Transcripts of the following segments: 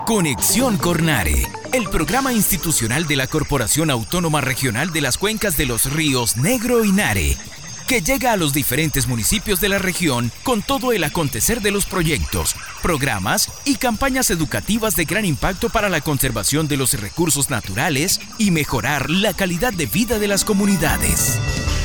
Conexión Cornare, el programa institucional de la Corporación Autónoma Regional de las Cuencas de los Ríos Negro y Nare, que llega a los diferentes municipios de la región con todo el acontecer de los proyectos, programas y campañas educativas de gran impacto para la conservación de los recursos naturales y mejorar la calidad de vida de las comunidades.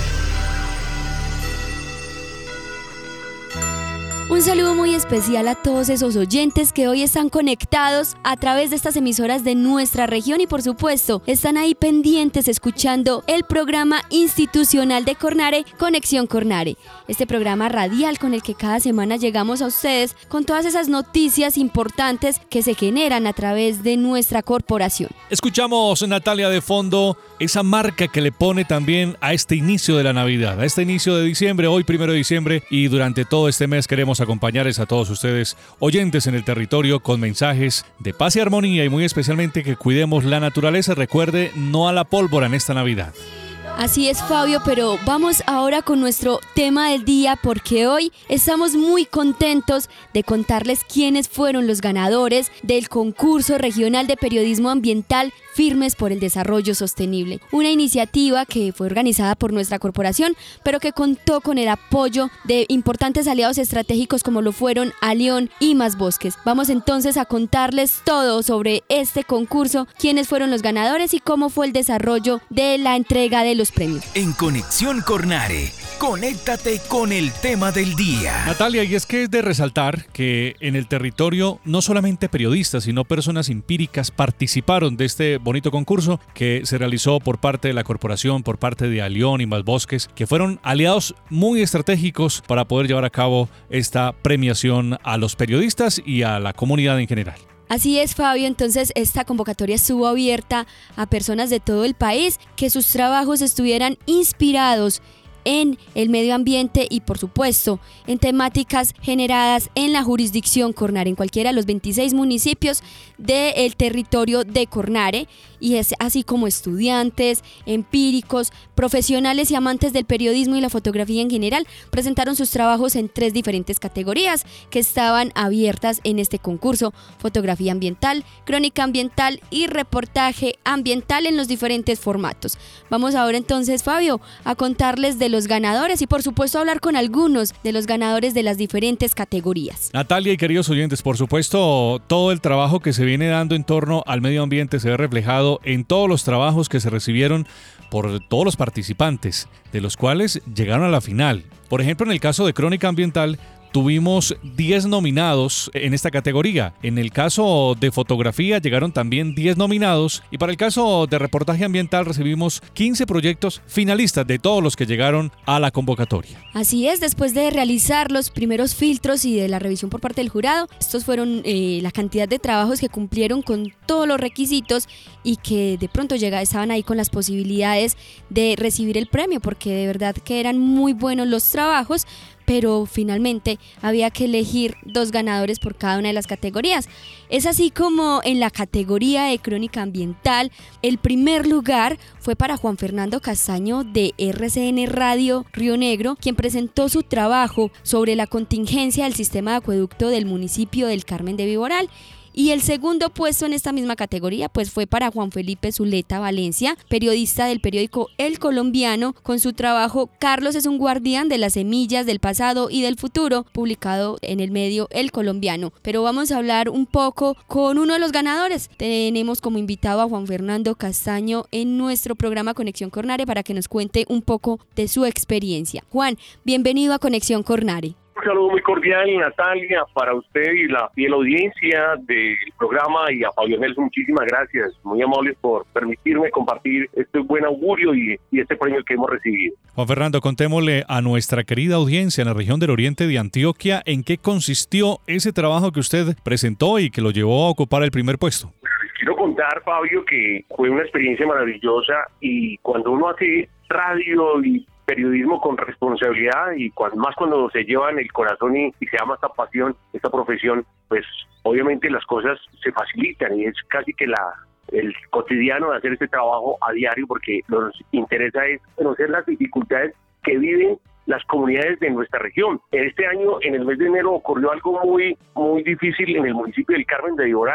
Un saludo muy especial a todos esos oyentes que hoy están conectados a través de estas emisoras de nuestra región y por supuesto están ahí pendientes escuchando el programa institucional de Cornare, Conexión Cornare. Este programa radial con el que cada semana llegamos a ustedes con todas esas noticias importantes que se generan a través de nuestra corporación. Escuchamos, Natalia, de fondo esa marca que le pone también a este inicio de la Navidad, a este inicio de diciembre, hoy 1 de diciembre, y durante todo este mes queremos acompañarles a todos ustedes, oyentes en el territorio, con mensajes de paz y armonía y muy especialmente que cuidemos la naturaleza. Recuerde, no a la pólvora en esta Navidad. Así es, Fabio, pero vamos ahora con nuestro tema del día porque hoy estamos muy contentos de contarles quiénes fueron los ganadores del concurso regional de periodismo ambiental Firmes por el Desarrollo Sostenible, una iniciativa que fue organizada por nuestra corporación, pero que contó con el apoyo de importantes aliados estratégicos como lo fueron Alión y Más Bosques. Vamos entonces a contarles todo sobre este concurso, quiénes fueron los ganadores y cómo fue el desarrollo de la entrega de los premios. En Conexión Cornare, conéctate con el tema del día. Natalia, y es que es de resaltar que en el territorio no solamente periodistas, sino personas empíricas participaron de este bonito concurso que se realizó por parte de la corporación, por parte de Alión y Más Bosques, que fueron aliados muy estratégicos para poder llevar a cabo esta premiación a los periodistas y a la comunidad en general. Así es, Fabio, entonces esta convocatoria estuvo abierta a personas de todo el país que sus trabajos estuvieran inspirados en el medio ambiente y por supuesto en temáticas generadas en la jurisdicción Cornare, en cualquiera de los 26 municipios del territorio de Cornare, y es así como estudiantes, empíricos, profesionales y amantes del periodismo y la fotografía en general presentaron sus trabajos en 3 diferentes categorías que estaban abiertas en este concurso: fotografía ambiental, crónica ambiental y reportaje ambiental en los diferentes formatos. Vamos ahora entonces, Fabio, a contarles de los ganadores y por supuesto hablar con algunos de los ganadores de las diferentes categorías. Natalia y queridos oyentes, por supuesto todo el trabajo que se viene dando en torno al medio ambiente se ve reflejado en todos los trabajos que se recibieron por todos los participantes, de los cuales llegaron a la final. Por ejemplo, en el caso de crónica ambiental, tuvimos 10 nominados en esta categoría. En el caso de fotografía llegaron también 10 nominados y para el caso de reportaje ambiental recibimos 15 proyectos finalistas de todos los que llegaron a la convocatoria. Así es, después de realizar los primeros filtros y de la revisión por parte del jurado, estos fueron la cantidad de trabajos que cumplieron con todos los requisitos y que de pronto estaban ahí con las posibilidades de recibir el premio, porque de verdad que eran muy buenos los trabajos, pero finalmente había que elegir 2 ganadores por cada una de las categorías. Es así como en la categoría de crónica ambiental, el primer lugar fue para Juan Fernando Castaño de RCN Radio Río Negro, quien presentó su trabajo sobre la contingencia del sistema de acueducto del municipio del Carmen de Viboral. Y el segundo puesto en esta misma categoría pues fue para Juan Felipe Zuleta Valencia, periodista del periódico El Colombiano, con su trabajo Carlos es un guardián de las semillas del pasado y del futuro, publicado en el medio El Colombiano. Pero vamos a hablar un poco con uno de los ganadores. Tenemos como invitado a Juan Fernando Castaño en nuestro programa Conexión Cornare para que nos cuente un poco de su experiencia. Juan, bienvenido a Conexión Cornare. Un saludo muy cordial, Natalia, para usted y la fiel audiencia del programa, y a Fabio Nelson, muchísimas gracias, muy amables por permitirme compartir este buen augurio y este premio que hemos recibido. Juan Fernando, contémosle a nuestra querida audiencia en la región del oriente de Antioquia en qué consistió ese trabajo que usted presentó y que lo llevó a ocupar el primer puesto. Les quiero contar, Fabio, que fue una experiencia maravillosa, y cuando uno hace radio y periodismo con responsabilidad y más cuando se lleva en el corazón y se ama esta pasión, esta profesión, pues obviamente las cosas se facilitan y es casi que el cotidiano de hacer este trabajo a diario, porque lo que nos interesa es conocer las dificultades que viven las comunidades de nuestra región. Este año, en el mes de enero, ocurrió algo muy difícil en el municipio del Carmen de Viboral.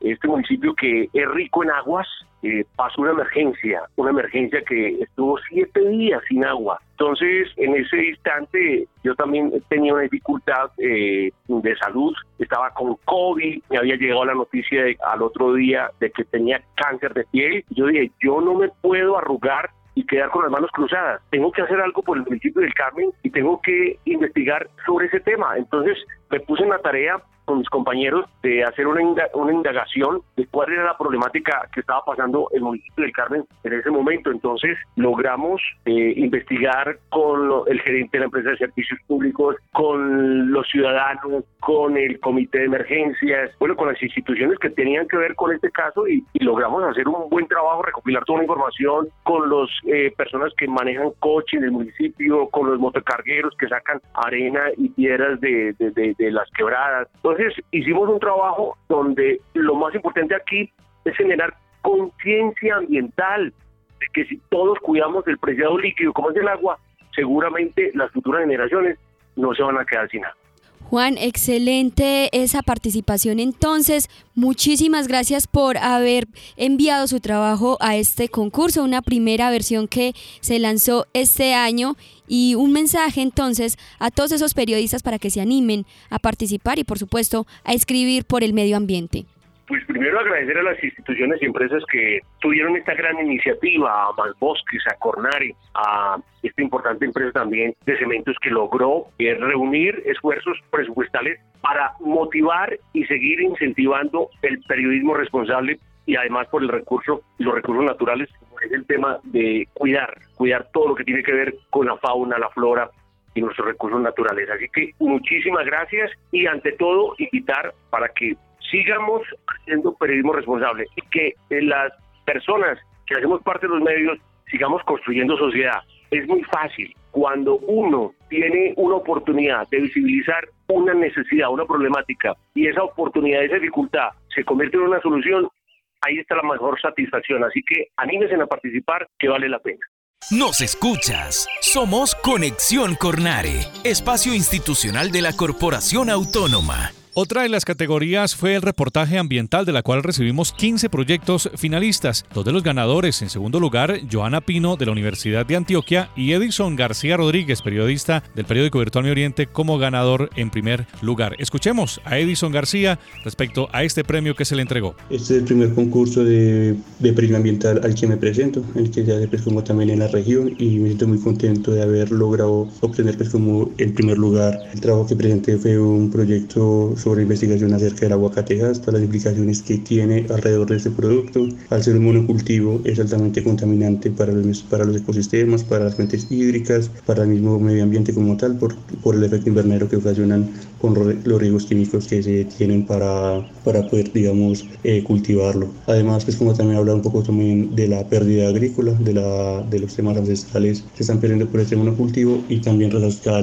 este municipio que es rico en aguas, pasó una emergencia que estuvo 7 días sin agua. Entonces, en ese instante, yo también tenía una dificultad de salud, estaba con COVID, me había llegado la noticia al otro día de que tenía cáncer de piel. Yo dije, yo no me puedo arrugar y quedar con las manos cruzadas. Tengo que hacer algo por el municipio del Carmen y tengo que investigar sobre ese tema. Entonces, me puse en la tarea con mis compañeros de hacer una indagación de cuál era la problemática que estaba pasando el municipio del Carmen en ese momento. Entonces logramos investigar con el gerente de la empresa de servicios públicos, con los ciudadanos, con el comité de emergencias, bueno, con las instituciones que tenían que ver con este caso y logramos hacer un buen trabajo, recopilar toda la información con las personas que manejan coche en el municipio, con los motocargueros que sacan arena y piedras de las quebradas. Entonces hicimos un trabajo donde lo más importante aquí es generar conciencia ambiental, de que si todos cuidamos del preciado líquido como es el agua, seguramente las futuras generaciones no se van a quedar sin agua. Juan, excelente esa participación entonces. Muchísimas gracias por haber enviado su trabajo a este concurso, una primera versión que se lanzó este año, y un mensaje entonces a todos esos periodistas para que se animen a participar y por supuesto a escribir por el medio ambiente. Pues primero agradecer a las instituciones y empresas que tuvieron esta gran iniciativa, a Masbosques, a Cornare, a esta importante empresa también de cementos que logró reunir esfuerzos presupuestales para motivar y seguir incentivando el periodismo responsable y además por los recursos naturales, como es el tema de cuidar todo lo que tiene que ver con la fauna, la flora y nuestros recursos naturales. Así que muchísimas gracias y ante todo invitar para que sigamos haciendo periodismo responsable y que las personas que hacemos parte de los medios sigamos construyendo sociedad. Es muy fácil. Cuando uno tiene una oportunidad de visibilizar una necesidad, una problemática, y esa oportunidad, esa dificultad se convierte en una solución, ahí está la mejor satisfacción. Así que anímense a participar, que vale la pena. Nos escuchas. Somos Conexión Cornare, espacio institucional de la Corporación Autónoma. Otra de las categorías fue el reportaje ambiental, de la cual recibimos 15 proyectos finalistas. 2 de los ganadores, en segundo lugar, Joana Pino de la Universidad de Antioquia y Edison García Rodríguez, periodista del periódico virtual Mi Oriente, como ganador en primer lugar. Escuchemos a Edison García respecto a este premio que se le entregó. Este es el primer concurso de periodismo ambiental al que me presento, el que se hace pues como también en la región, y me siento muy contento de haber logrado obtener pues como el primer lugar. El trabajo que presenté fue un proyecto sobre investigación acerca del aguacatejas, todas las implicaciones que tiene alrededor de este producto. Al ser un monocultivo es altamente contaminante para los ecosistemas, para las fuentes hídricas, para el mismo medio ambiente como tal, por el efecto invernadero que ocasionan con los riesgos químicos que se tienen para poder, digamos, cultivarlo. Además, pues como también hablar un poco también de la pérdida agrícola, de los temas ancestrales que están perdiendo por este monocultivo, y también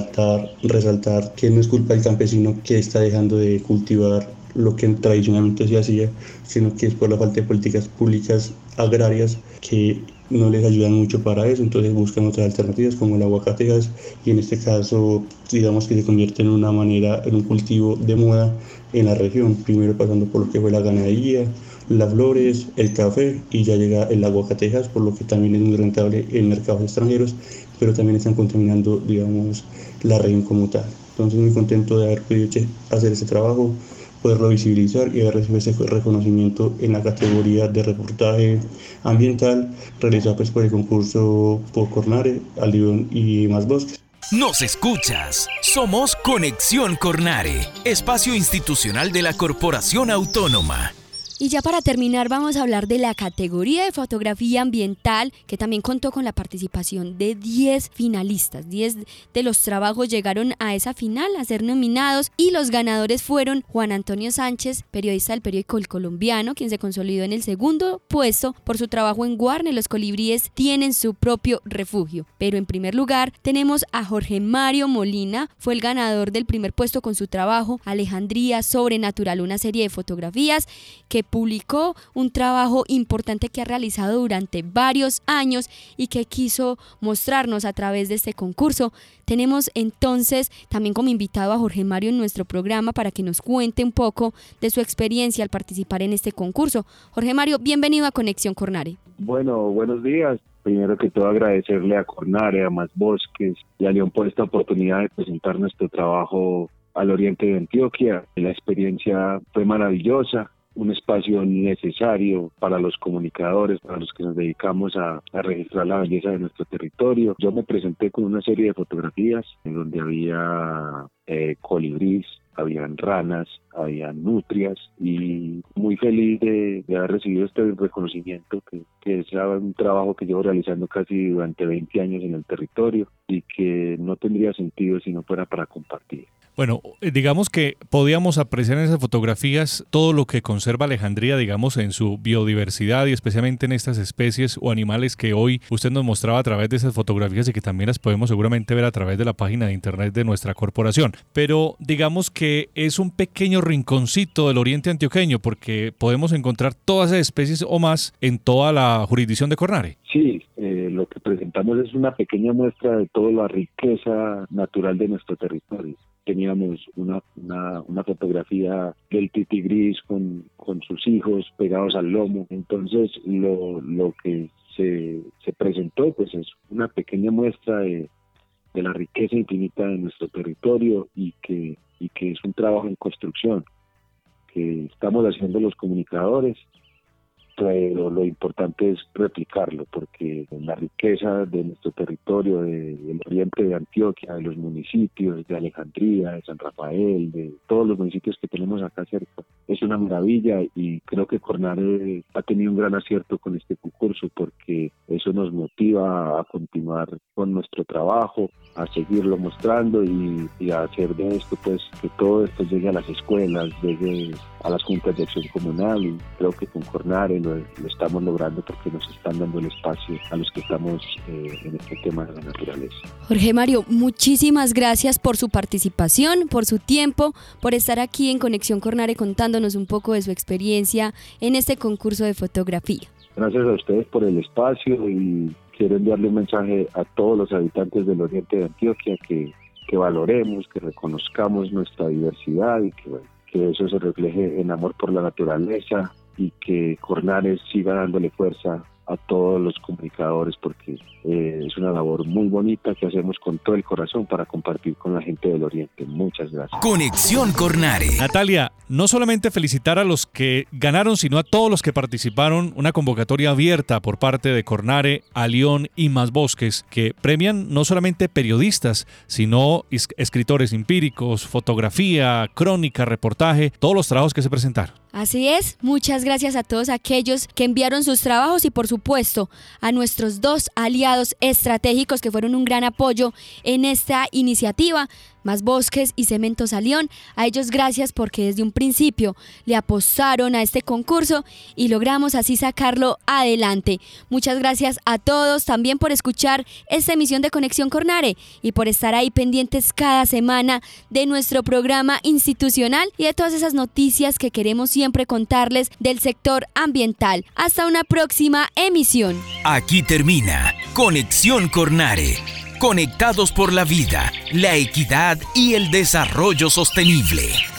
resaltar que no es culpa del campesino que está dejando de cultivar lo que tradicionalmente se hacía, sino que es por la falta de políticas públicas agrarias que no les ayudan mucho para eso. Entonces buscan otras alternativas como el aguacatejas, y en este caso digamos que se convierte en un cultivo de moda en la región, primero pasando por lo que fue la ganadería, las flores, el café, y ya llega el aguacatejas, por lo que también es muy rentable en mercados extranjeros, pero también están contaminando, digamos, la región como tal. Entonces muy contento de haber podido hacer ese trabajo, poderlo visibilizar y haber recibido ese reconocimiento en la categoría de reportaje ambiental realizado pues por el concurso por Cornare, Alibón y Masbosques. Nos escuchas. Somos Conexión Cornare, espacio institucional de la Corporación Autónoma. Y ya para terminar vamos a hablar de la categoría de fotografía ambiental, que también contó con la participación de 10 finalistas. 10 de los trabajos llegaron a esa final a ser nominados, y los ganadores fueron Juan Antonio Sánchez, periodista del periódico El Colombiano, quien se consolidó en el segundo puesto por su trabajo en Guarne. Los colibríes tienen su propio refugio. Pero en primer lugar tenemos a Jorge Mario Molina, fue el ganador del primer puesto con su trabajo Alejandría Sobrenatural, una serie de fotografías que publicó un trabajo importante que ha realizado durante varios años y que quiso mostrarnos a través de este concurso. Tenemos entonces también como invitado a Jorge Mario en nuestro programa para que nos cuente un poco de su experiencia al participar en este concurso. Jorge Mario, bienvenido a Conexión Cornare. Bueno, buenos días. Primero que todo agradecerle a Cornare, a Más Bosques y a León por esta oportunidad de presentar nuestro trabajo al oriente de Antioquia. La experiencia fue maravillosa, un espacio necesario para los comunicadores, para los que nos dedicamos a registrar la belleza de nuestro territorio. Yo me presenté con una serie de fotografías en donde había colibrís, habían ranas, habían nutrias, y muy feliz de haber recibido este reconocimiento que es un trabajo que llevo realizando casi durante 20 años en el territorio y que no tendría sentido si no fuera para compartir. Bueno, digamos que podíamos apreciar en esas fotografías todo lo que conserva Alejandría, digamos, en su biodiversidad y especialmente en estas especies o animales que hoy usted nos mostraba a través de esas fotografías y que también las podemos seguramente ver a través de la página de internet de nuestra corporación. Pero digamos que es un pequeño rinconcito del oriente antioqueño porque podemos encontrar todas esas especies o más en toda la jurisdicción de Cornare. Sí, lo que presentamos es una pequeña muestra de toda la riqueza natural de nuestro territorio. Teníamos una fotografía del titigris con sus hijos pegados al lomo. Entonces lo que se presentó pues es una pequeña muestra de la riqueza infinita de nuestro territorio y que es un trabajo en construcción que estamos haciendo los comunicadores, pero lo importante es replicarlo, porque la riqueza de nuestro territorio, del oriente de Antioquia, de los municipios, de Alejandría, de San Rafael, de todos los municipios que tenemos acá cerca, es una maravilla, y creo que Cornare ha tenido un gran acierto con este concurso, porque eso nos motiva a continuar con nuestro trabajo, a seguirlo mostrando y a hacer de esto, pues, que todo esto llegue a las escuelas, llegue a las juntas de acción comunal, y creo que con Cornare lo estamos logrando porque nos están dando el espacio a los que estamos en este tema de la naturaleza. Jorge Mario, muchísimas gracias por su participación, por su tiempo, por estar aquí en Conexión Cornare contándonos un poco de su experiencia en este concurso de fotografía. Gracias a ustedes por el espacio, y quiero enviarle un mensaje a todos los habitantes del oriente de Antioquia que valoremos, que reconozcamos nuestra diversidad y que eso se refleje en amor por la naturaleza, y que Cornare siga dándole fuerza a todos los comunicadores, porque es una labor muy bonita que hacemos con todo el corazón para compartir con la gente del oriente. Muchas gracias. Conexión Cornare. Natalia, no solamente felicitar a los que ganaron, sino a todos los que participaron, una convocatoria abierta por parte de Cornare, a León y Más Bosques, que premian no solamente periodistas, sino escritores empíricos, fotografía, crónica, reportaje, todos los trabajos que se presentaron. Así es, muchas gracias a todos aquellos que enviaron sus trabajos y por supuesto a nuestros dos aliados estratégicos que fueron un gran apoyo en esta iniciativa, Más Bosques y Cementos a León. A ellos gracias porque desde un principio le apostaron a este concurso y logramos así sacarlo adelante. Muchas gracias a todos también por escuchar esta emisión de Conexión Cornare y por estar ahí pendientes cada semana de nuestro programa institucional y de todas esas noticias que queremos siempre contarles del sector ambiental. Hasta una próxima emisión. Aquí termina Conexión Cornare. Conectados por la vida, la equidad y el desarrollo sostenible.